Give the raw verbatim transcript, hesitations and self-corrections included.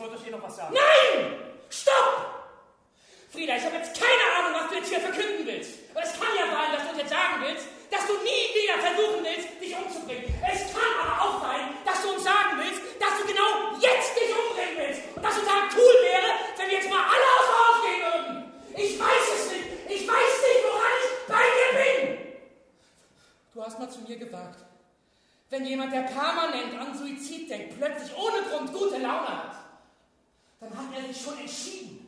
wollte euch hier noch was sagen. Nein! Stopp! Frieda, ich habe jetzt keine Ahnung, was du jetzt hier verkünden willst. Aber es kann ja sein, dass du uns jetzt sagen willst, dass du nie wieder versuchen willst, dich umzubringen. Es kann aber auch sein, dass du uns sagen willst, dass du genau jetzt dich umbringen willst. Und dass total cool wäre, wenn wir jetzt mal alle außer Haus gehen würden. Ich weiß es nicht. Ich weiß nicht, woran ich bei dir bin. Du hast mal zu mir gesagt, wenn jemand, der permanent an Suizid denkt, plötzlich ohne Grund gute Laune hat, dann hat er sich schon entschieden.